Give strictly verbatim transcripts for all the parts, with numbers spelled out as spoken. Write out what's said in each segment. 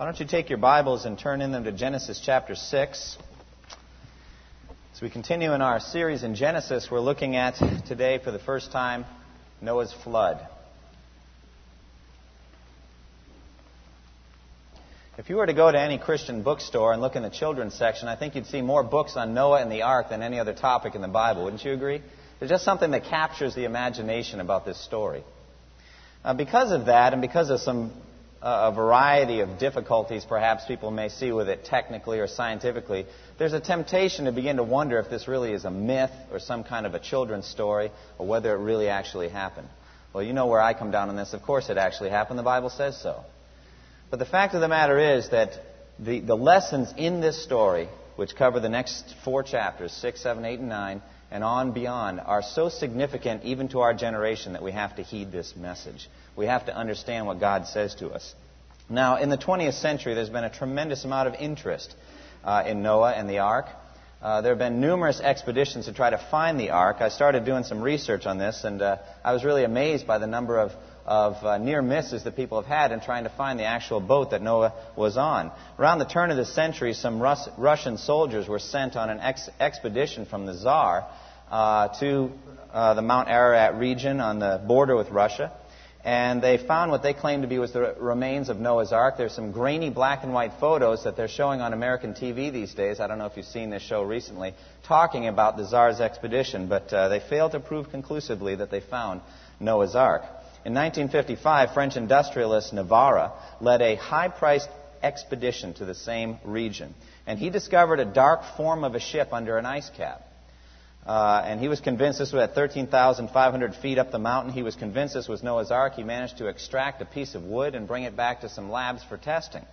Why don't you take your Bibles and turn in them to Genesis chapter six. As we continue in our series in Genesis, we're looking at today for the first time Noah's flood. If you were to go to any Christian bookstore and look in the children's section, I think you'd see more books on Noah and the ark than any other topic in the Bible. Wouldn't you agree? There's just something that captures the imagination about this story. Uh, because of that, and because of some uh, a variety of difficulties perhaps people may see with it technically or scientifically, there's a temptation to begin to wonder if this really is a myth or some kind of a children's story, or whether it really actually happened. Well, you know where I come down on this. Of course it actually happened. The Bible says so. But the fact of the matter is that the, the lessons in this story, which cover the next four chapters, six, seven, eight, and nine, and on beyond, are so significant even to our generation that we have to heed this message. We have to understand what God says to us. Now, in the twentieth century, there's been a tremendous amount of interest uh, in Noah and the ark. Uh, there have been numerous expeditions to try to find the ark. I started doing some research on this, and uh, I was really amazed by the number of of uh, near misses that people have had in trying to find the actual boat that Noah was on. Around the turn of the century, some Rus- Russian soldiers were sent on an ex- expedition from the Tsar uh, to uh, the Mount Ararat region on the border with Russia. And they found what they claimed to be was the remains of Noah's Ark. There's some grainy black and white photos that they're showing on American T V these days. I don't know if you've seen this show recently, talking about the Tsar's expedition. But uh, they failed to prove conclusively that they found Noah's Ark. In nineteen fifty-five, French industrialist Navarre led a high-priced expedition to the same region. And he discovered a dark form of a ship under an ice cap. Uh, and he was convinced this was at thirteen thousand five hundred feet up the mountain. He was convinced this was Noah's Ark. He managed to extract a piece of wood and bring it back to some labs for testing.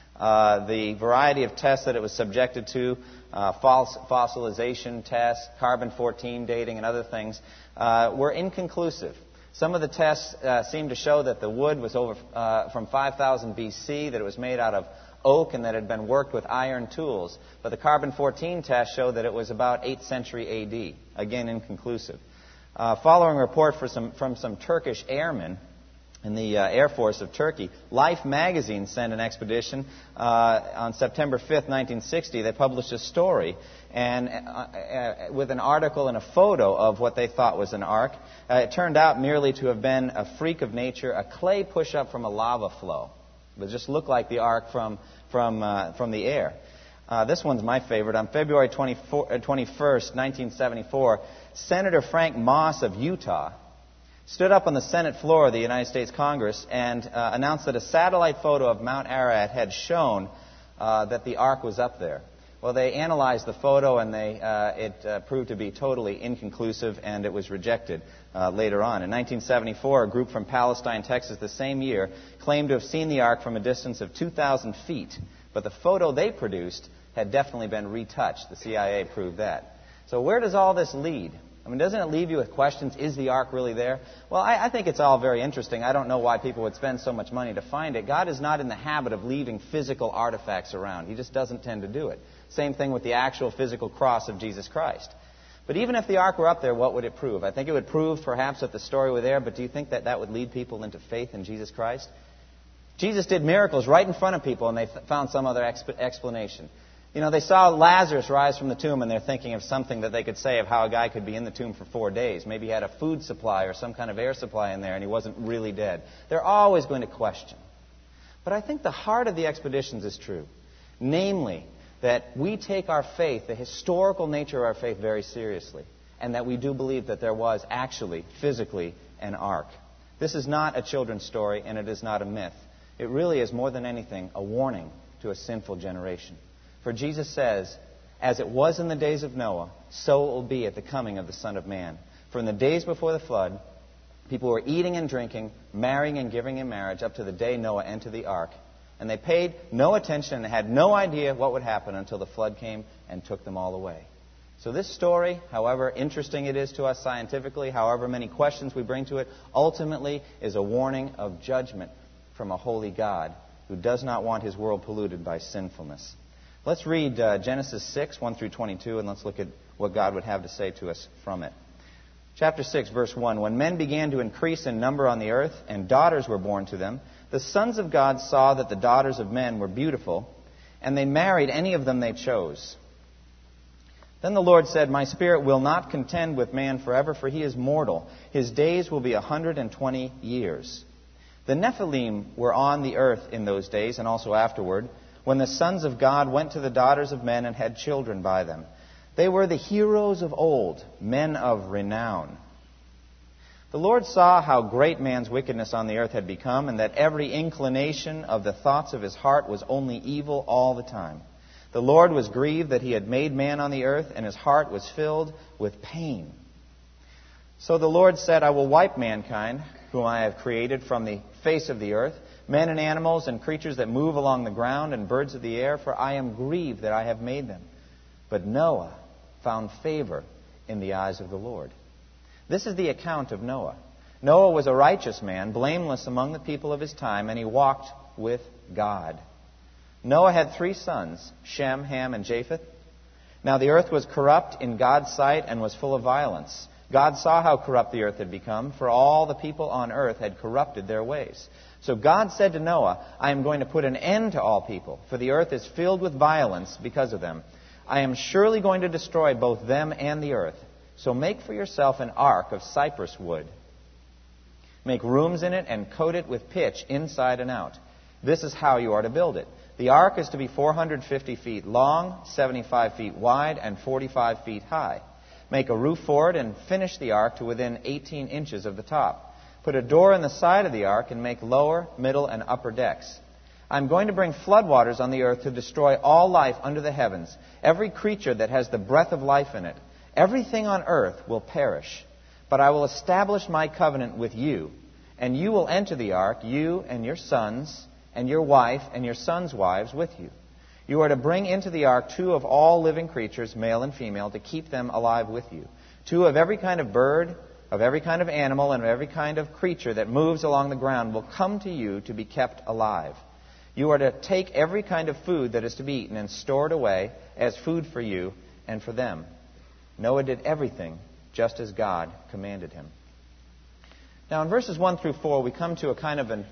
Uh, the variety of tests that it was subjected to, uh, false fossilization tests, carbon fourteen dating, and other things, uh, were inconclusive. Some of the tests uh, seemed to show that the wood was over uh, from five thousand B C, that it was made out of oak, and that it had been worked with iron tools. But the carbon fourteen test showed that it was about eighth century A D. Again, inconclusive. Uh, following a report for some, from some Turkish airmen in the uh, Air Force of Turkey, Life magazine sent an expedition uh, on September fifth, nineteen sixty. They published a story and uh, uh, with an article and a photo of what they thought was an ark. Uh, it turned out merely to have been a freak of nature, a clay push-up from a lava flow. It just looked like the ark from from uh, from the air. Uh, this one's my favorite. On February twenty-first, nineteen seventy-four, Senator Frank Moss of Utah stood up on the Senate floor of the United States Congress and uh, announced that a satellite photo of Mount Ararat had shown uh, that the ark was up there. Well, they analyzed the photo, and they, uh, it uh, proved to be totally inconclusive, and it was rejected uh, later on. In nineteen seventy-four, a group from Palestine, Texas, the same year, claimed to have seen the ark from a distance of two thousand feet. But the photo they produced had definitely been retouched. The C I A proved that. So where does all this lead? I mean, doesn't it leave you with questions? Is the ark really there? Well, I, I think it's all very interesting. I don't know why people would spend so much money to find it. God is not in the habit of leaving physical artifacts around. He just doesn't tend to do it. Same thing with the actual physical cross of Jesus Christ. But even if the ark were up there, what would it prove? I think it would prove perhaps that the story were there, but do you think that that would lead people into faith in Jesus Christ? Jesus did miracles right in front of people, and they th- found some other exp- explanation. You know, they saw Lazarus rise from the tomb, and they're thinking of something that they could say of how a guy could be in the tomb for four days. Maybe he had a food supply or some kind of air supply in there, and he wasn't really dead. They're always going to question. But I think the heart of the expeditions is true. Namely, that we take our faith, the historical nature of our faith, very seriously, and that we do believe that there was actually, physically, an ark. This is not a children's story, and it is not a myth. It really is, more than anything, a warning to a sinful generation. For Jesus says, as it was in the days of Noah, so it will be at the coming of the Son of Man. For in the days before the flood, people were eating and drinking, marrying and giving in marriage, up to the day Noah entered the ark. And they paid no attention and had no idea what would happen until the flood came and took them all away. So this story, however interesting it is to us scientifically, however many questions we bring to it, ultimately is a warning of judgment from a holy God who does not want His world polluted by sinfulness. Let's read uh, Genesis six, one through twenty-two, and let's look at what God would have to say to us from it. Chapter six, verse one. When men began to increase in number on the earth, and daughters were born to them, The sons of God saw that the daughters of men were beautiful, and they married any of them they chose. Then the Lord said, My spirit will not contend with man forever, for he is mortal. His days will be a hundred and twenty years. The Nephilim were on the earth in those days, and also afterward, when the sons of God went to the daughters of men and had children by them. They were the heroes of old, men of renown. The Lord saw how great man's wickedness on the earth had become, and that every inclination of the thoughts of his heart was only evil all the time. The Lord was grieved that he had made man on the earth, and his heart was filled with pain. So the Lord said, I will wipe mankind, whom I have created, from the face of the earth, men and animals and creatures that move along the ground and birds of the air, for I am grieved that I have made them. But Noah found favor in the eyes of the Lord. This is the account of Noah. Noah was a righteous man, blameless among the people of his time, and he walked with God. Noah had three sons, Shem, Ham, and Japheth. Now the earth was corrupt in God's sight and was full of violence. God saw how corrupt the earth had become, for all the people on earth had corrupted their ways. So God said to Noah, I am going to put an end to all people, for the earth is filled with violence because of them. I am surely going to destroy both them and the earth. So make for yourself an ark of cypress wood. Make rooms in it and coat it with pitch inside and out. This is how you are to build it. The ark is to be four hundred fifty feet long, seventy-five feet wide, and forty-five feet high. Make a roof for it and finish the ark to within eighteen inches of the top. Put a door in the side of the ark and make lower, middle, and upper decks. I'm going to bring floodwaters on the earth to destroy all life under the heavens, every creature that has the breath of life in it. Everything on earth will perish. But I will establish my covenant with you, and you will enter the ark, you and your sons, and your wife and your sons' wives with you. You are to bring into the ark two of all living creatures, male and female, to keep them alive with you. Two of every kind of bird, of every kind of animal, and of every kind of creature that moves along the ground will come to you to be kept alive. You are to take every kind of food that is to be eaten and store it away as food for you and for them. Noah did everything just as God commanded him. Now in verses one through four, we come to a kind of an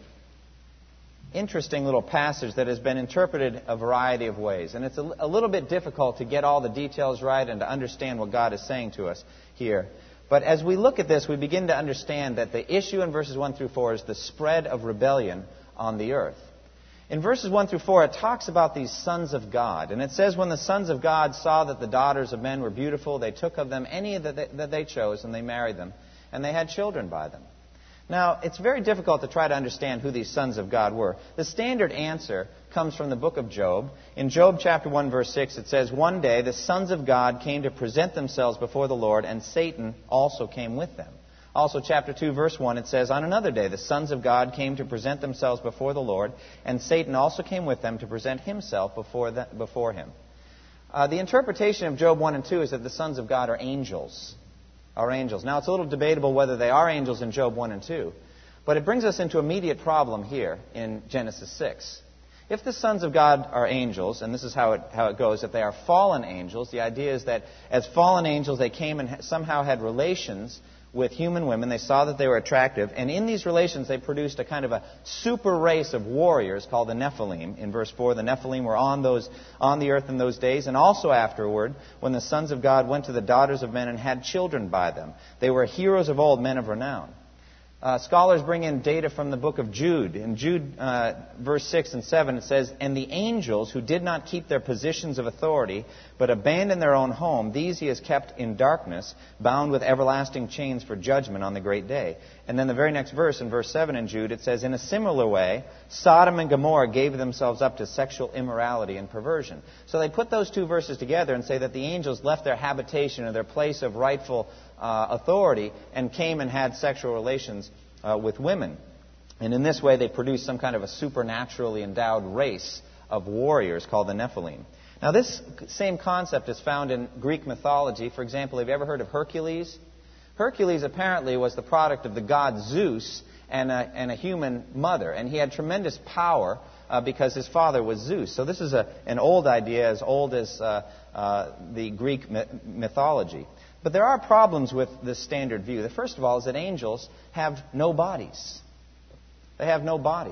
interesting little passage that has been interpreted a variety of ways. And it's a, a little bit difficult to get all the details right and to understand what God is saying to us here. But as we look at this, we begin to understand that the issue in verses one through four is the spread of rebellion on the earth. In verses one through four, it talks about these sons of God. And it says, when the sons of God saw that the daughters of men were beautiful, they took of them any that they, that they chose, and they married them. And they had children by them. Now, it's very difficult to try to understand who these sons of God were. The standard answer comes from the book of Job. In Job chapter one, verse six, it says, one day the sons of God came to present themselves before the Lord, and Satan also came with them. Also, chapter two, verse one, it says, on another day the sons of God came to present themselves before the Lord, and Satan also came with them to present himself before, the, before him. Uh, the interpretation of Job one and two is that the sons of God are angels. Are angels. Now, it's a little debatable whether they are angels in Job one and two, but it brings us into an immediate problem here in Genesis six. If the sons of God are angels, and this is how it, how it goes, if they are fallen angels, the idea is that as fallen angels they came and somehow had relations with human women. They saw that they were attractive, and in these relations they produced a kind of a super race of warriors called the Nephilim. In verse four, the Nephilim were on those on the earth in those days, and also afterward, when the sons of God went to the daughters of men and had children by them. They were heroes of old, men of renown. Uh, scholars bring in data from the book of Jude. In Jude, uh, verse six and seven, it says, and the angels who did not keep their positions of authority, but abandoned their own home, these he has kept in darkness, bound with everlasting chains for judgment on the great day. And then the very next verse, in verse seven in Jude, it says, in a similar way, Sodom and Gomorrah gave themselves up to sexual immorality and perversion. So they put those two verses together and say that the angels left their habitation or their place of rightful uh, authority and came and had sexual relations uh, with women. And in this way they produced some kind of a supernaturally endowed race of warriors called the Nephilim. Now this same concept is found in Greek mythology. For example, have you ever heard of Hercules? Hercules apparently was the product of the god Zeus and a, and a human mother. And he had tremendous power uh, because his father was Zeus. So this is a, an old idea, as old as uh, uh, the Greek myth- mythology. But there are problems with this standard view. The first of all is that angels have no bodies. They have no bodies.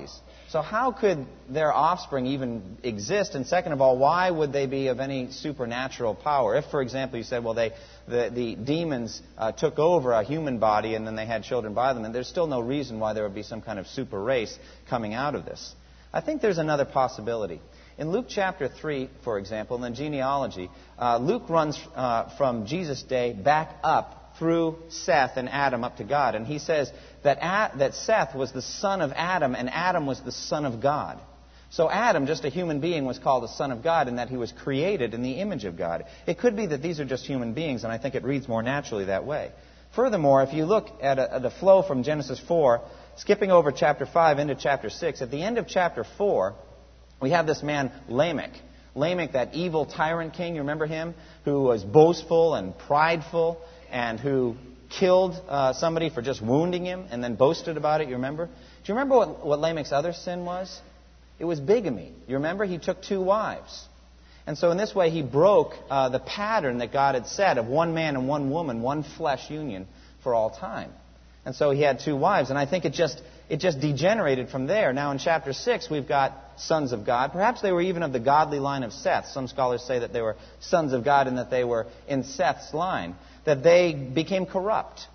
So how could their offspring even exist? And second of all, why would they be of any supernatural power? If, for example, you said, well, they, the, the demons uh, took over a human body and then they had children by them, and there's still no reason why there would be some kind of super race coming out of this. I think there's another possibility. In Luke chapter three, for example, in the genealogy, uh, Luke runs uh, from Jesus' day back up through Seth and Adam up to God. And he says that, Ad, that Seth was the son of Adam, and Adam was the son of God. So Adam, just a human being, was called the son of God in that he was created in the image of God. It could be that these are just human beings, and I think it reads more naturally that way. Furthermore, if you look at, a, at the flow from Genesis four, skipping over chapter five into chapter six, at the end of chapter four, we have this man Lamech. Lamech, that evil tyrant king, you remember him? Who was boastful and prideful, and who killed uh, somebody for just wounding him and then boasted about it, you remember? Do you remember what, what Lamech's other sin was? It was bigamy. You remember? He took two wives. And so in this way, he broke uh, the pattern that God had set of one man and one woman, one flesh union for all time. And so he had two wives. And I think it just it just degenerated from there. Now in chapter six, we've got sons of God. Perhaps they were even of the godly line of Seth. Some scholars say that they were sons of God and that they were in Seth's line. That they became corrupt.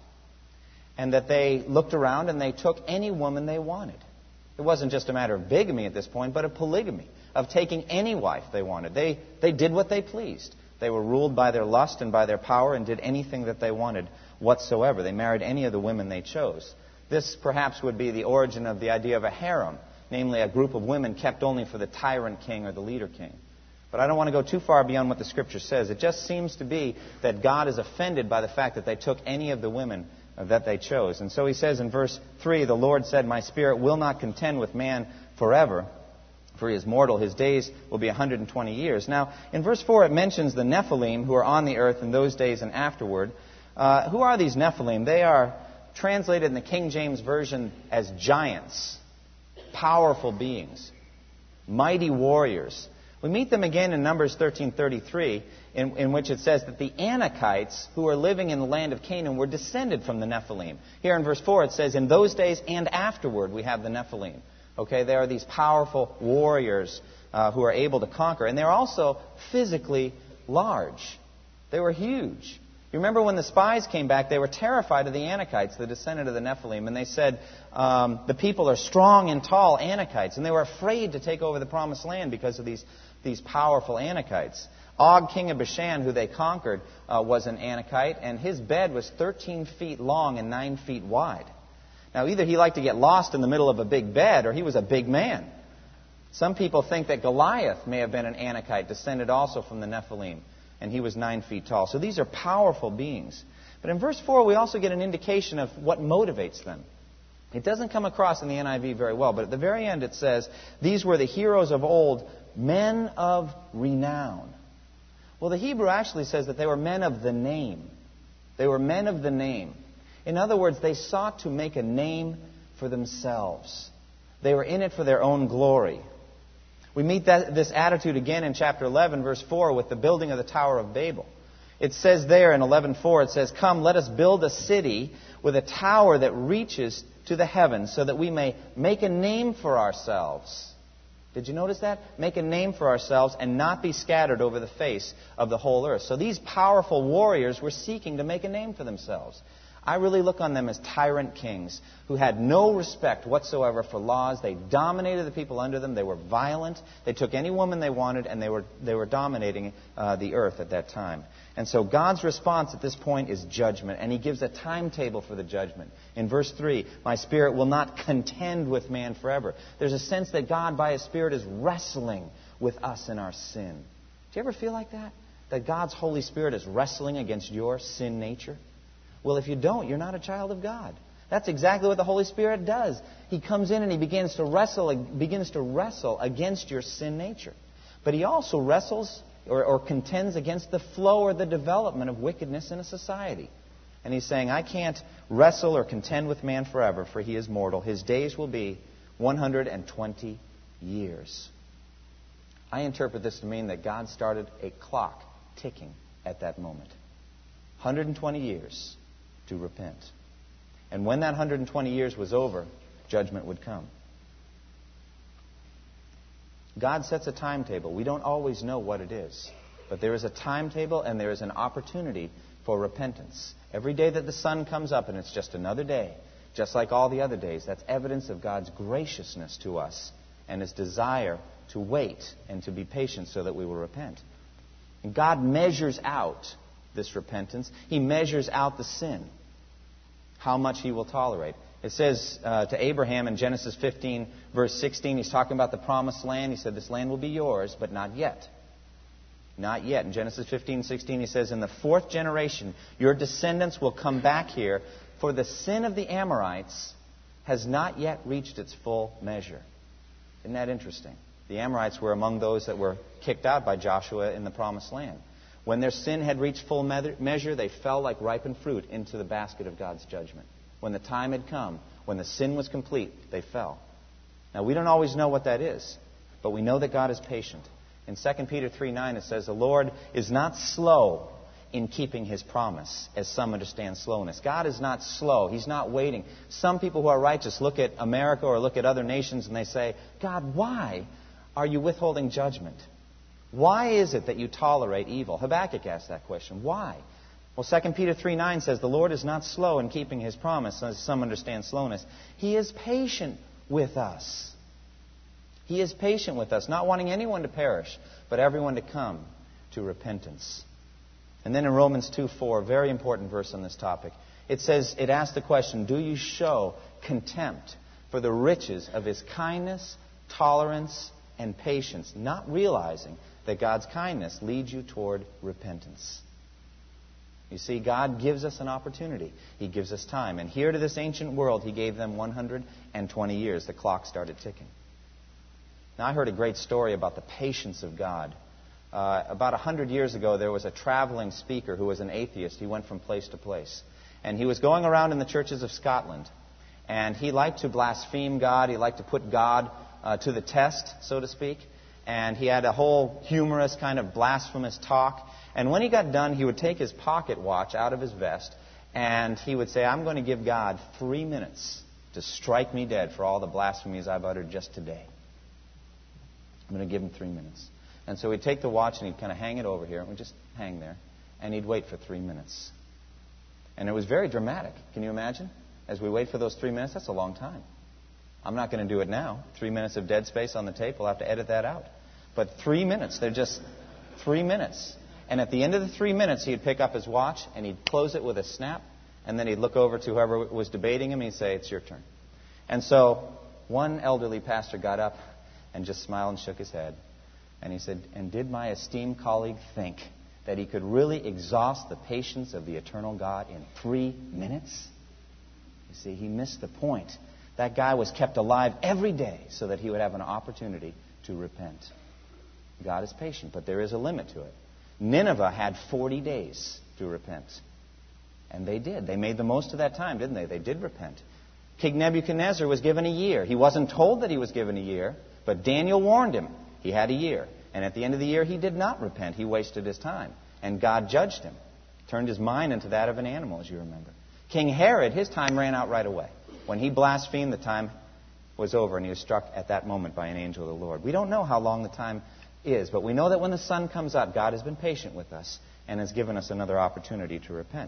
And that they looked around and they took any woman they wanted. It wasn't just a matter of bigamy at this point, but of polygamy. Of taking any wife they wanted. They, they did what they pleased. They were ruled by their lust and by their power and did anything that they wanted whatsoever. They married any of the women they chose. This perhaps would be the origin of the idea of a harem, namely a group of women kept only for the tyrant king or the leader king. But I don't want to go too far beyond what the Scripture says. It just seems to be that God is offended by the fact that they took any of the women that they chose. And so he says in verse three, the Lord said, "My spirit will not contend with man forever, for he is mortal. His days will be one hundred twenty years." Now, in verse four, it mentions the Nephilim who are on the earth in those days and afterward. Uh, who are these Nephilim? They are translated in the King James Version as giants, powerful beings, mighty warriors. We meet them again in Numbers thirteen thirty-three, in, in which it says that the Anakites who were living in the land of Canaan were descended from the Nephilim. Here in verse four it says, in those days and afterward we have the Nephilim. Okay, they are these powerful warriors uh, who are able to conquer. And they're also physically large. They were huge. You remember when the spies came back, they were terrified of the Anakites, the descendant of the Nephilim. And they said, um, the people are strong and tall Anakites. And they were afraid to take over the promised land because of these, these powerful Anakites. Og, king of Bashan, who they conquered, uh, was an Anakite. And his bed was thirteen feet long and nine feet wide. Now, either he liked to get lost in the middle of a big bed, or he was a big man. Some people think that Goliath may have been an Anakite, descended also from the Nephilim, and he was nine feet tall. So these are powerful beings. But in verse four, we also get an indication of what motivates them. It doesn't come across in the N I V very well, but at the very end it says, these were the heroes of old, men of renown. Well, the Hebrew actually says that they were men of the name. They were men of the name. In other words, they sought to make a name for themselves. They were in it for their own glory. We meet that, this attitude again in chapter eleven, verse four, with the building of the Tower of Babel. It says there in eleven four, it says, "Come, let us build a city with a tower that reaches to the heavens, so that we may make a name for ourselves." Did you notice that? Make a name for ourselves and not be scattered over the face of the whole earth. So these powerful warriors were seeking to make a name for themselves. I really look on them as tyrant kings who had no respect whatsoever for laws. They dominated the people under them. They were violent. They took any woman they wanted, and they were, they were dominating uh, the earth at that time. And so God's response at this point is judgment, and he gives a timetable for the judgment. In verse three, "My spirit will not contend with man forever." There's a sense that God, by his Spirit, is wrestling with us in our sin. Do you ever feel like that? That God's Holy Spirit is wrestling against your sin nature? Well, if you don't, you're not a child of God. That's exactly what the Holy Spirit does. He comes in and he begins to wrestle, begins to wrestle against your sin nature. But he also wrestles or, or contends against the flow or the development of wickedness in a society. And he's saying, I can't wrestle or contend with man forever, for he is mortal. His days will be one hundred twenty years. I interpret this to mean that God started a clock ticking at that moment. one hundred twenty years to repent. And when that one hundred twenty years was over, judgment would come. God sets a timetable. We don't always know what it is. But there is a timetable and there is an opportunity for repentance. Every day that the sun comes up and it's just another day, just like all the other days, that's evidence of God's graciousness to us and His desire to wait and to be patient so that we will repent. And God measures out this repentance. He measures out the sin, how much He will tolerate. It says uh, to Abraham in Genesis fifteen, verse sixteen, He's talking about the promised land. He said, this land will be yours, but not yet. Not yet. In Genesis fifteen, sixteen, He says, in the fourth generation, your descendants will come back here, for the sin of the Amorites has not yet reached its full measure. Isn't that interesting? The Amorites were among those that were kicked out by Joshua in the promised land. When their sin had reached full measure, they fell like ripened fruit into the basket of God's judgment. When the time had come, when the sin was complete, they fell. Now, we don't always know what that is, but we know that God is patient. In Second Peter three nine, it says, the Lord is not slow in keeping His promise, as some understand slowness. God is not slow. He's not waiting. Some people who are righteous look at America or look at other nations and they say, God, why are you withholding judgment? Why is it that you tolerate evil? Habakkuk asked that question. Why? Well, Second Peter three nine says, the Lord is not slow in keeping His promise, as some understand slowness. He is patient with us. He is patient with us, not wanting anyone to perish, but everyone to come to repentance. And then in Romans two four, a very important verse on this topic, it says, it asks the question, do you show contempt for the riches of His kindness, tolerance, and patience, not realizing that God's kindness leads you toward repentance? You see, God gives us an opportunity. He gives us time. And here to this ancient world, He gave them one hundred twenty years. The clock started ticking. Now, I heard a great story about the patience of God. Uh, about one hundred years ago, there was a traveling speaker who was an atheist. He went from place to place. And he was going around in the churches of Scotland. And he liked to blaspheme God. He liked to put God uh, to the test, so to speak. And he had a whole humorous kind of blasphemous talk. And when he got done, he would take his pocket watch out of his vest, and he would say, I'm going to give God three minutes to strike me dead for all the blasphemies I've uttered just today. I'm going to give Him three minutes. And so he'd take the watch and he'd kind of hang it over here, and we'd just hang there, and he'd wait for three minutes. And it was very dramatic. Can you imagine? As we wait for those three minutes, that's a long time. I'm not going to do it now. Three minutes of dead space on the tape, we'll have to edit that out. But three minutes, they're just three minutes. And at the end of the three minutes, he'd pick up his watch and he'd close it with a snap. And then he'd look over to whoever was debating him and he'd say, it's your turn. And so one elderly pastor got up and just smiled and shook his head. And he said, and did my esteemed colleague think that he could really exhaust the patience of the eternal God in three minutes? You see, he missed the point. That guy was kept alive every day so that he would have an opportunity to repent. God is patient, but there is a limit to it. Nineveh had forty days to repent. And they did. They made the most of that time, didn't they? They did repent. King Nebuchadnezzar was given a year. He wasn't told that he was given a year, but Daniel warned him. He had a year. And at the end of the year, he did not repent. He wasted his time. And God judged him. Turned his mind into that of an animal, as you remember. King Herod, his time ran out right away. When he blasphemed, the time was over, and he was struck at that moment by an angel of the Lord. We don't know how long the time is, but we know that when the sun comes up, God has been patient with us and has given us another opportunity to repent.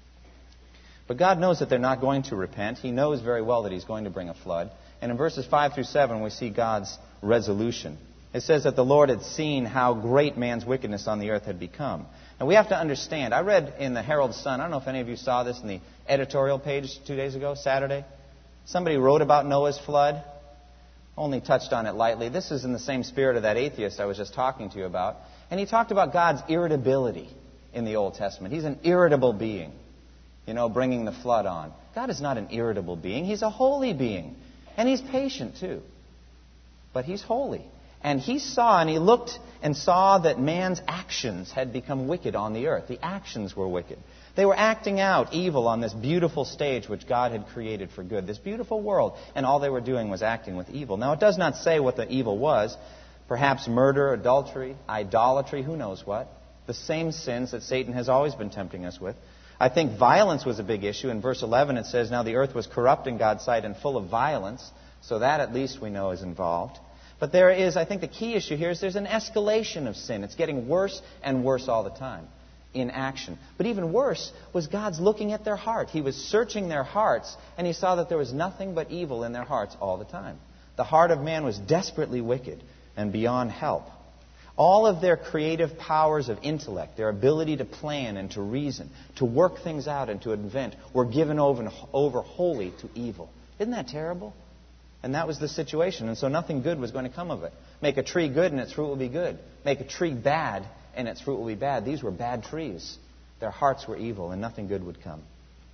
But God knows that they're not going to repent. He knows very well that He's going to bring a flood. And in verses five through seven, we see God's resolution. It says that the Lord had seen how great man's wickedness on the earth had become. And we have to understand, I read in the Herald Sun, I don't know if any of you saw this in the editorial page two days ago, Saturday. Somebody wrote about Noah's flood. Only touched on it lightly. This is in the same spirit of that atheist I was just talking to you about. And he talked about God's irritability in the Old Testament. He's an irritable being, you know, bringing the flood on. God is not an irritable being. He's a holy being. And He's patient too. But He's holy. And He saw and He looked and saw that man's actions had become wicked on the earth. The actions were wicked. They were acting out evil on this beautiful stage which God had created for good, this beautiful world, and all they were doing was acting with evil. Now, it does not say what the evil was. Perhaps murder, adultery, idolatry, who knows what. The same sins that Satan has always been tempting us with. I think violence was a big issue. In verse eleven it says, now the earth was corrupt in God's sight and full of violence, so that at least we know is involved. But there is, I think the key issue here is there's an escalation of sin. It's getting worse and worse all the time in action. But even worse was God's looking at their heart. He was searching their hearts, and He saw that there was nothing but evil in their hearts all the time. The heart of man was desperately wicked and beyond help. All of their creative powers of intellect, their ability to plan and to reason, to work things out and to invent, were given over, over wholly to evil. Isn't that terrible? And that was the situation. And so nothing good was going to come of it. Make a tree good and its fruit will be good. Make a tree bad and its fruit will be bad. These were bad trees. Their hearts were evil and nothing good would come.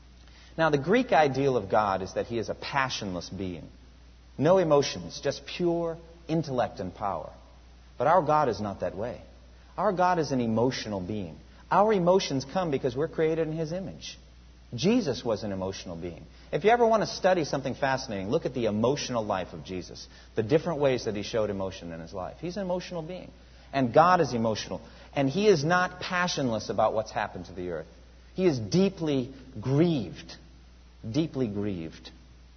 Now, the Greek ideal of God is that He is a passionless being. No emotions, just pure intellect and power. But our God is not that way. Our God is an emotional being. Our emotions come because we're created in His image. Jesus was an emotional being. If you ever want to study something fascinating, look at the emotional life of Jesus. The different ways that He showed emotion in His life. He's an emotional being. And God is emotional. And He is not passionless about what's happened to the earth. He is deeply grieved. Deeply grieved.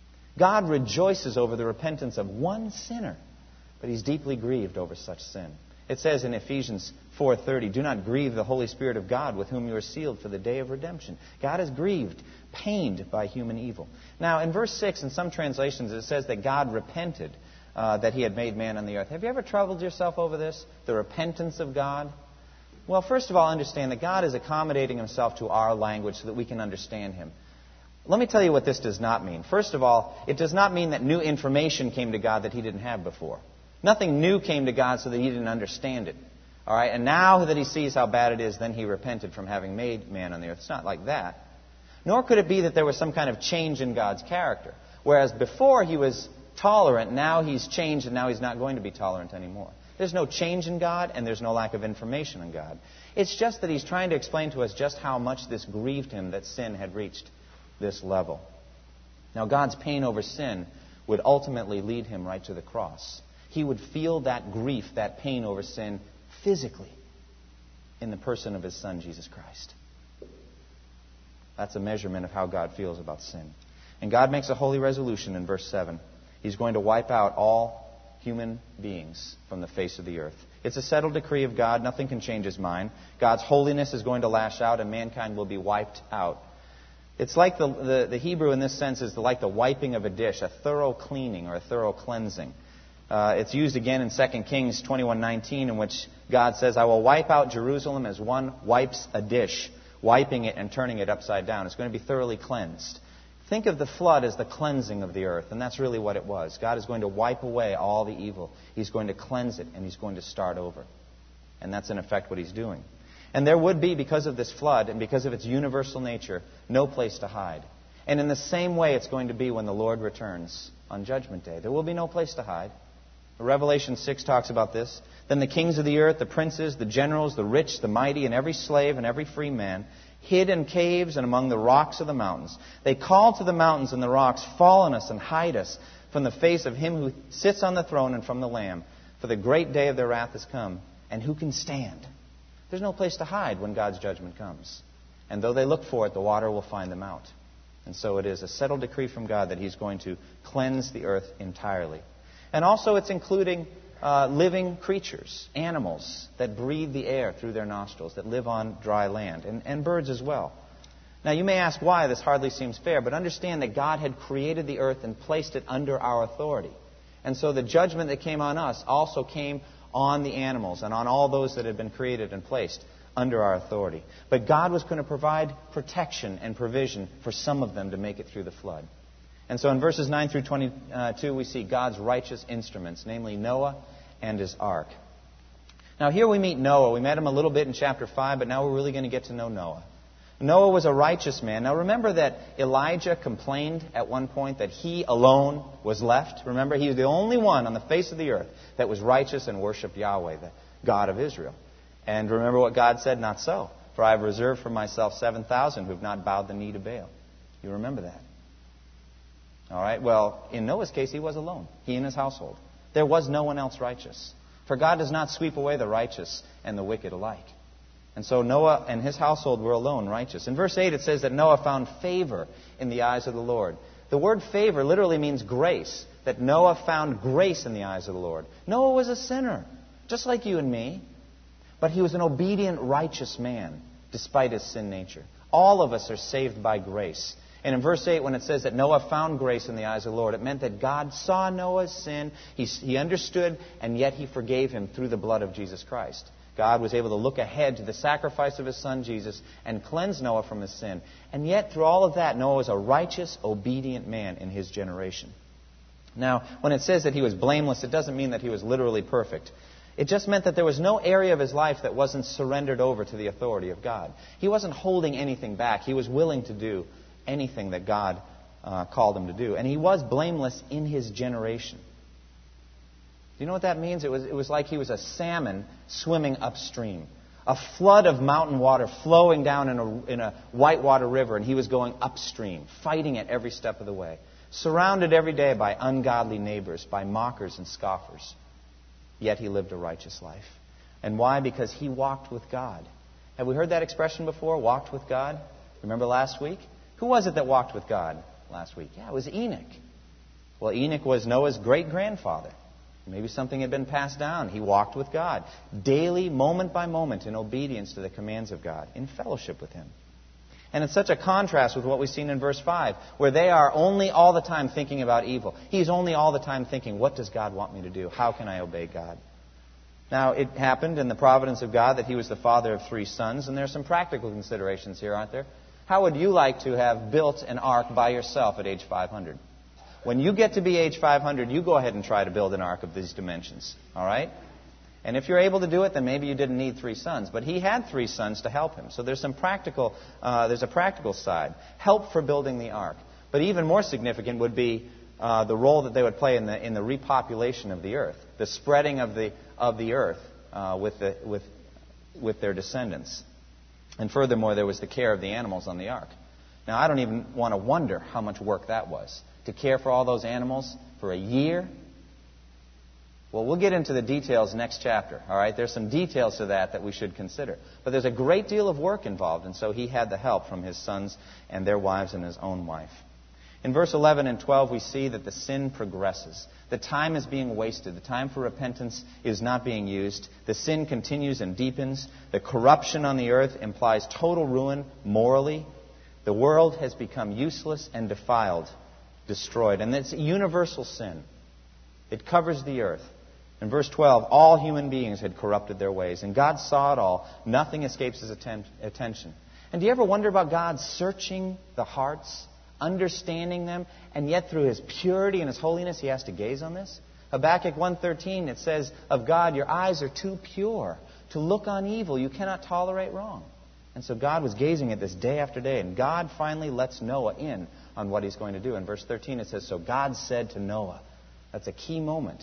God rejoices over the repentance of one sinner. But He's deeply grieved over such sin. It says in Ephesians four thirty, do not grieve the Holy Spirit of God with whom you are sealed for the day of redemption. God is grieved, pained by human evil. Now, in verse six, in some translations, it says that God repented uh, that He had made man on the earth. Have you ever troubled yourself over this? The repentance of God? Well, first of all, understand that God is accommodating Himself to our language so that we can understand Him. Let me tell you what this does not mean. First of all, it does not mean that new information came to God that He didn't have before. Nothing new came to God so that He didn't understand it. All right? And now that He sees how bad it is, then He repented from having made man on the earth. It's not like that. Nor could it be that there was some kind of change in God's character. Whereas before He was tolerant, now He's changed and now He's not going to be tolerant anymore. There's no change in God and there's no lack of information in God. It's just that He's trying to explain to us just how much this grieved Him that sin had reached this level. Now, God's pain over sin would ultimately lead Him right to the cross. He would feel that grief, that pain over sin physically in the person of His Son, Jesus Christ. That's a measurement of how God feels about sin. And God makes a holy resolution in verse seven. He's going to wipe out all human beings from the face of the earth. It's a settled decree of God. Nothing can change His mind. God's holiness is going to lash out and mankind will be wiped out. It's like the, the, the Hebrew in this sense is like the wiping of a dish, a thorough cleaning or a thorough cleansing. Uh, it's used again in Second Kings twenty-one nineteen, in which God says, I will wipe out Jerusalem as one wipes a dish, wiping it and turning it upside down. It's going to be thoroughly cleansed. Think of the flood as the cleansing of the earth, and that's really what it was. God is going to wipe away all the evil. He's going to cleanse it, and He's going to start over. And that's in effect what He's doing. And there would be, because of this flood and because of its universal nature, no place to hide. And in the same way it's going to be when the Lord returns on Judgment Day. There will be no place to hide. Revelation six talks about this. Then the kings of the earth, the princes, the generals, the rich, the mighty, and every slave and every free man hid in caves and among the rocks of the mountains. They called to the mountains and the rocks, fall on us and hide us from the face of Him who sits on the throne and from the Lamb. For the great day of their wrath has come. And who can stand? There's no place to hide when God's judgment comes. And though they look for it, the water will find them out. And so it is a settled decree from God that He's going to cleanse the earth entirely. And also it's including uh, living creatures, animals that breathe the air through their nostrils, that live on dry land, and, and birds as well. Now you may ask why this hardly seems fair, but understand that God had created the earth and placed it under our authority. And so the judgment that came on us also came on the animals and on all those that had been created and placed under our authority. But God was going to provide protection and provision for some of them to make it through the flood. And so in verses nine through twenty-two, we see God's righteous instruments, namely Noah and his ark. Now here we meet Noah. We met him a little bit in chapter five, but now we're really going to get to know Noah. Noah was a righteous man. Now remember that Elijah complained at one point that he alone was left. Remember, he was the only one on the face of the earth that was righteous and worshiped Yahweh, the God of Israel. And remember what God said? Not so. For I have reserved for myself seven thousand who have not bowed the knee to Baal. You remember that? All right, well, in Noah's case, he was alone. He and his household. There was no one else righteous. For God does not sweep away the righteous and the wicked alike. And so Noah and his household were alone righteous. In verse eight, it says that Noah found favor in the eyes of the Lord. The word favor literally means grace. that Noah found grace in the eyes of the Lord. Noah was a sinner, just like you and me. But he was an obedient, righteous man, despite his sin nature. All of us are saved by grace. And in verse eight, when it says that Noah found grace in the eyes of the Lord, it meant that God saw Noah's sin, he, he understood, and yet he forgave him through the blood of Jesus Christ. God was able to look ahead to the sacrifice of his son Jesus and cleanse Noah from his sin. And yet, through all of that, Noah was a righteous, obedient man in his generation. Now, when it says that he was blameless, it doesn't mean that he was literally perfect. It just meant that there was no area of his life that wasn't surrendered over to the authority of God. He wasn't holding anything back. He was willing to do anything that God uh, called him to do. And he was blameless in his generation. Do you know what that means? It was, it was like he was a salmon swimming upstream. A flood of mountain water flowing down in a, in a whitewater river, and he was going upstream, fighting it every step of the way. Surrounded every day by ungodly neighbors, by mockers and scoffers. Yet he lived a righteous life. And why? Because he walked with God. Have we heard that expression before? Walked with God? Remember last week? Who was it that walked with God last week? Yeah, it was Enoch. Well, Enoch was Noah's great-grandfather. Maybe something had been passed down. He walked with God. Daily, moment by moment, in obedience to the commands of God. In fellowship with Him. And it's such a contrast with what we've seen in verse five, where they are only all the time thinking about evil. He's only all the time thinking, what does God want me to do? How can I obey God? Now, it happened in the providence of God that he was the father of three sons, and there are some practical considerations here, aren't there? How would you like to have built an ark by yourself at age five hundred? When you get to be age five hundred, you go ahead and try to build an ark of these dimensions, all right? And if you're able to do it, then maybe you didn't need three sons. But he had three sons to help him. So there's some practical, uh, there's a practical side. Help for building the ark. But even more significant would be uh, the role that they would play in the in the repopulation of the earth, the spreading of the of the earth uh, with the with with their descendants. And furthermore, there was the care of the animals on the ark. Now, I don't even want to wonder how much work that was to care for all those animals for a year. Well, we'll get into the details next chapter, all right? There's some details to that that we should consider. But there's a great deal of work involved, and so he had the help from his sons and their wives and his own wife. In verse eleven and twelve, we see that the sin progresses. The time is being wasted. The time for repentance is not being used. The sin continues and deepens. The corruption on the earth implies total ruin morally. The world has become useless and defiled, destroyed. And it's universal sin. It covers the earth. In verse twelve, all human beings had corrupted their ways, and God saw it all. Nothing escapes His atten- attention. And do you ever wonder about God searching the hearts, understanding them, and yet through His purity and His holiness, He has to gaze on this? Habakkuk one thirteen, it says, of God, your eyes are too pure to look on evil. You cannot tolerate wrong. And so God was gazing at this day after day, and God finally lets Noah in on what He's going to do. In verse thirteen, it says, so God said to Noah. That's a key moment.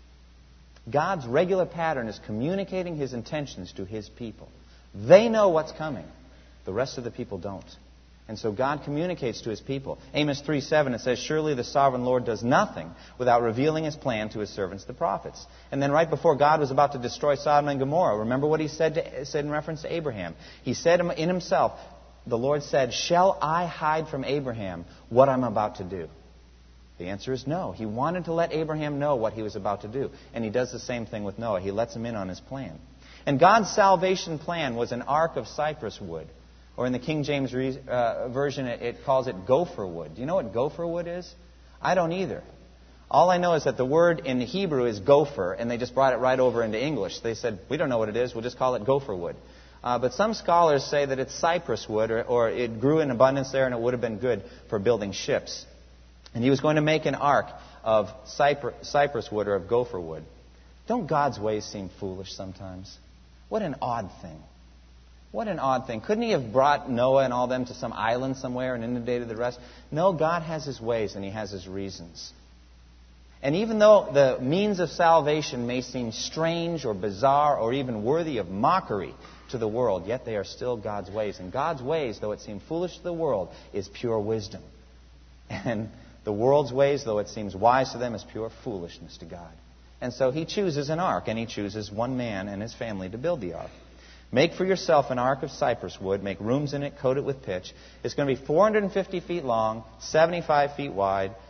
God's regular pattern is communicating His intentions to His people. They know what's coming. The rest of the people don't. And so God communicates to His people. Amos three seven, it says, surely the sovereign Lord does nothing without revealing His plan to His servants, the prophets. And then right before God was about to destroy Sodom and Gomorrah, remember what He said, to, said in reference to Abraham. He said in Himself, the Lord said, shall I hide from Abraham what I'm about to do? The answer is no. He wanted to let Abraham know what he was about to do. And He does the same thing with Noah. He lets him in on his plan. And God's salvation plan was an ark of cypress wood. Or in the King James re- uh, Version, it, it calls it gopher wood. Do you know what gopher wood is? I don't either. All I know is that the word in Hebrew is gopher, and they just brought it right over into English. They said, we don't know what it is. We'll just call it gopher wood. Uh, but some scholars say that it's cypress wood, or, or it grew in abundance there, and it would have been good for building ships. And He was going to make an ark of cypr- cypress wood or of gopher wood. Don't God's ways seem foolish sometimes? What an odd thing. What an odd thing. Couldn't He have brought Noah and all them to some island somewhere and inundated the rest? No, God has His ways and He has His reasons. And even though the means of salvation may seem strange or bizarre or even worthy of mockery to the world, yet they are still God's ways. And God's ways, though it seem foolish to the world, is pure wisdom. And the world's ways, though it seems wise to them, is pure foolishness to God. And so He chooses an ark, and He chooses one man and his family to build the ark. Make for yourself an ark of cypress wood. Make rooms in it, coat it with pitch. It's going to be four hundred fifty feet long, seventy-five feet wide,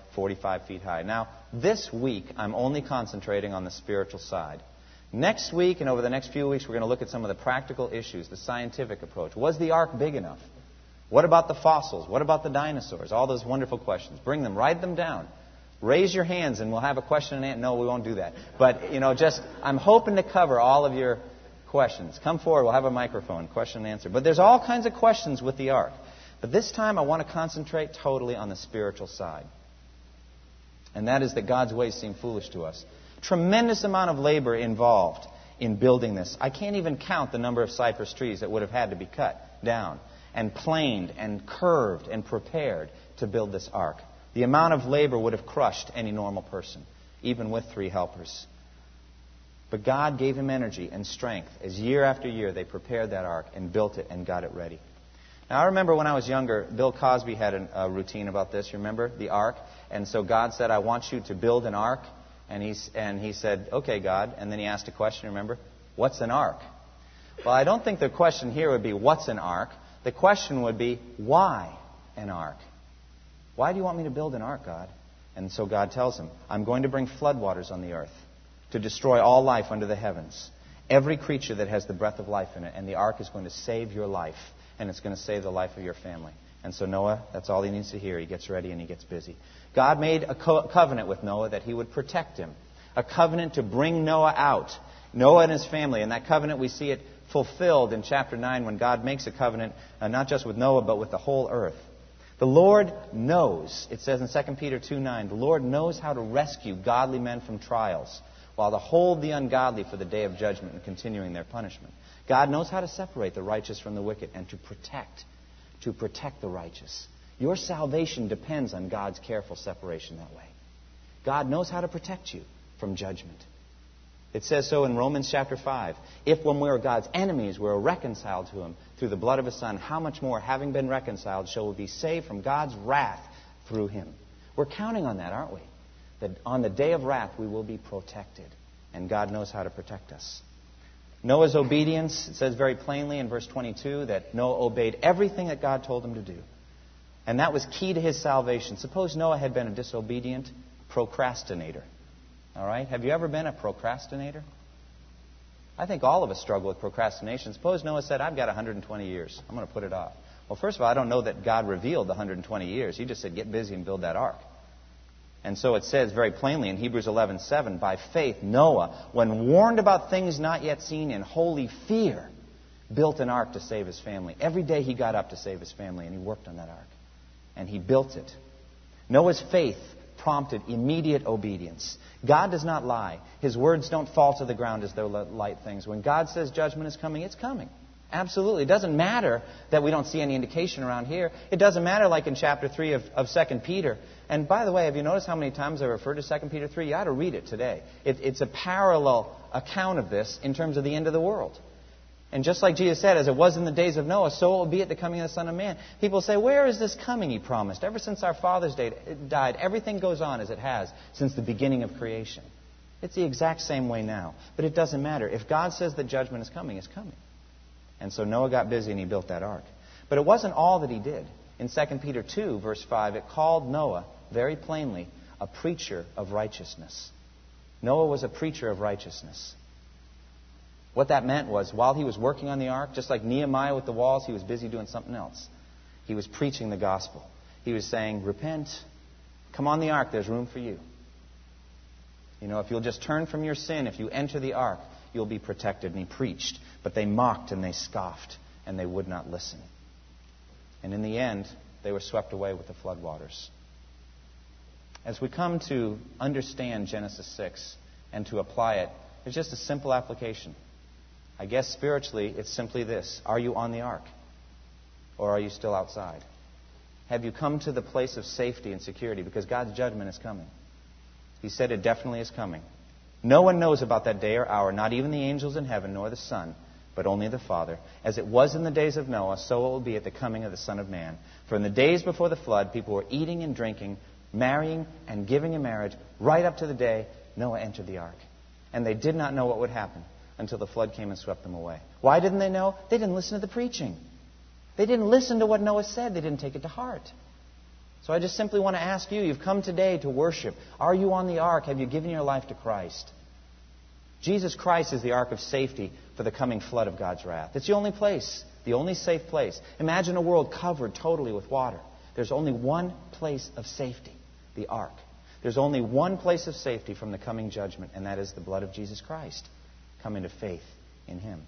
forty-five feet high. Now, this week, I'm only concentrating on the spiritual side. Next week and over the next few weeks, we're going to look at some of the practical issues, the scientific approach. Was the ark big enough? What about the fossils? What about the dinosaurs? All those wonderful questions. Bring them, write them down. Raise your hands and we'll have a question and answer. No, we won't do that. But, you know, just, I'm hoping to cover all of your questions. Come forward, we'll have a microphone, question and answer. But there's all kinds of questions with the ark. But this time I want to concentrate totally on the spiritual side. And that is that God's ways seem foolish to us. Tremendous amount of labor involved in building this. I can't even count the number of cypress trees that would have had to be cut down and planed and curved and prepared to build this ark. The amount of labor would have crushed any normal person, even with three helpers. But God gave him energy and strength as year after year they prepared that ark and built it and got it ready. Now, I remember when I was younger, Bill Cosby had an, a routine about this. You remember? The ark. And so God said, I want you to build an ark. And he, and he said, okay, God. And then he asked a question, remember? What's an ark? Well, I don't think the question here would be, what's an ark? The question would be, why an ark? Why do you want me to build an ark, God? And so God tells him, I'm going to bring floodwaters on the earth to destroy all life under the heavens. Every creature that has the breath of life in it. And the ark is going to save your life. And it's going to save the life of your family. And so Noah, that's all he needs to hear. He gets ready and he gets busy. God made a co- covenant with Noah that he would protect him. A covenant to bring Noah out. Noah and his family. And that covenant, we see it fulfilled in chapter nine when God makes a covenant, uh, not just with Noah, but with the whole earth. The Lord knows, it says in Second Peter two nine, the Lord knows how to rescue godly men from trials, while to hold the ungodly for the day of judgment and continuing their punishment. God knows how to separate the righteous from the wicked and to protect, to protect the righteous. Your salvation depends on God's careful separation that way. God knows how to protect you from judgment. It says so in Romans chapter five. If when we were God's enemies, we were reconciled to Him through the blood of His Son, how much more, having been reconciled, shall we be saved from God's wrath through Him? We're counting on that, aren't we? That on the day of wrath we will be protected. And God knows how to protect us. Noah's obedience, it says very plainly in verse twenty-two that Noah obeyed everything that God told him to do. And that was key to his salvation. Suppose Noah had been a disobedient procrastinator. All right? Have you ever been a procrastinator? I think all of us struggle with procrastination. Suppose Noah said, I've got one hundred twenty years. I'm going to put it off. Well, first of all, I don't know that God revealed the one hundred twenty years. He just said, get busy and build that ark. And so it says very plainly in Hebrews eleven seven, by faith Noah, when warned about things not yet seen, in holy fear, built an ark to save his family. Every day he got up to save his family, and he worked on that ark. And he built it. Noah's faith prompted immediate obedience. God does not lie. His words don't fall to the ground as though light things. When God says judgment is coming, it's coming. Absolutely. It doesn't matter that we don't see any indication around here. It doesn't matter like in chapter three of, of Second Peter. And by the way, have you noticed how many times I refer to Second Peter three? You ought to read it today. It, it's a parallel account of this in terms of the end of the world. And just like Jesus said, as it was in the days of Noah, so it will be at the coming of the Son of Man. People say, where is this coming he promised? Ever since our fathers died, everything goes on as it has since the beginning of creation. It's the exact same way now. But it doesn't matter. If God says that judgment is coming, it's coming. And so Noah got busy and he built that ark. But it wasn't all that he did. In Second Peter two, verse five, it called Noah, very plainly, a preacher of righteousness. Noah was a preacher of righteousness. What that meant was, while he was working on the ark, just like Nehemiah with the walls, he was busy doing something else. He was preaching the gospel. He was saying, repent, come on the ark, there's room for you. You know, if you'll just turn from your sin, if you enter the ark, you'll be protected. And he preached. But they mocked and they scoffed, and they would not listen. And in the end, they were swept away with the floodwaters. As we come to understand Genesis six and to apply it, it's just a simple application. I guess spiritually, it's simply this. Are you on the ark? Or are you still outside? Have you come to the place of safety and security? Because God's judgment is coming. He said it definitely is coming. No one knows about that day or hour, not even the angels in heaven, nor the Son, but only the Father. As it was in the days of Noah, so it will be at the coming of the Son of Man. For in the days before the flood, people were eating and drinking, marrying and giving in marriage, right up to the day Noah entered the ark. And they did not know what would happen until the flood came and swept them away. Why didn't they know? They didn't listen to the preaching. They didn't listen to what Noah said. They didn't take it to heart. That's So I just simply want to ask you, you've come today to worship. Are you on the ark? Have you given your life to Christ? Jesus Christ is the ark of safety for the coming flood of God's wrath. It's the only place, the only safe place. Imagine a world covered totally with water. There's only one place of safety, the ark. There's only one place of safety from the coming judgment, and that is the blood of Jesus Christ. Come into faith in Him.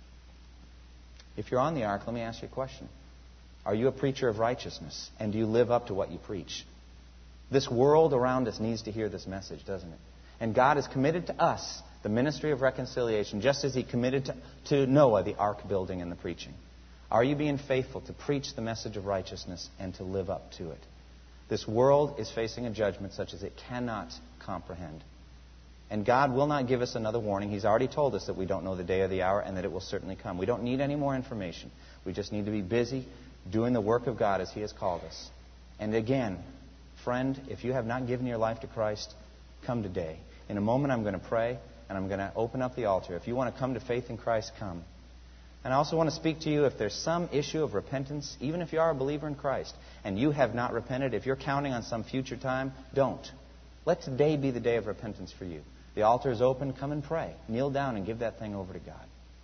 If you're on the ark, let me ask you a question. Are you a preacher of righteousness? And do you live up to what you preach? This world around us needs to hear this message, doesn't it? And God has committed to us the ministry of reconciliation, just as He committed to, to Noah the ark building and the preaching. Are you being faithful to preach the message of righteousness and to live up to it? This world is facing a judgment such as it cannot comprehend. And God will not give us another warning. He's already told us that we don't know the day or the hour and that it will certainly come. We don't need any more information. We just need to be busy doing the work of God as He has called us. And again, friend, if you have not given your life to Christ, come today. In a moment I'm going to pray and I'm going to open up the altar. If you want to come to faith in Christ, come. And I also want to speak to you if there's some issue of repentance, even if you are a believer in Christ, and you have not repented, if you're counting on some future time, don't. Let today be the day of repentance for you. The altar is open. Come and pray. Kneel down and give that thing over to God.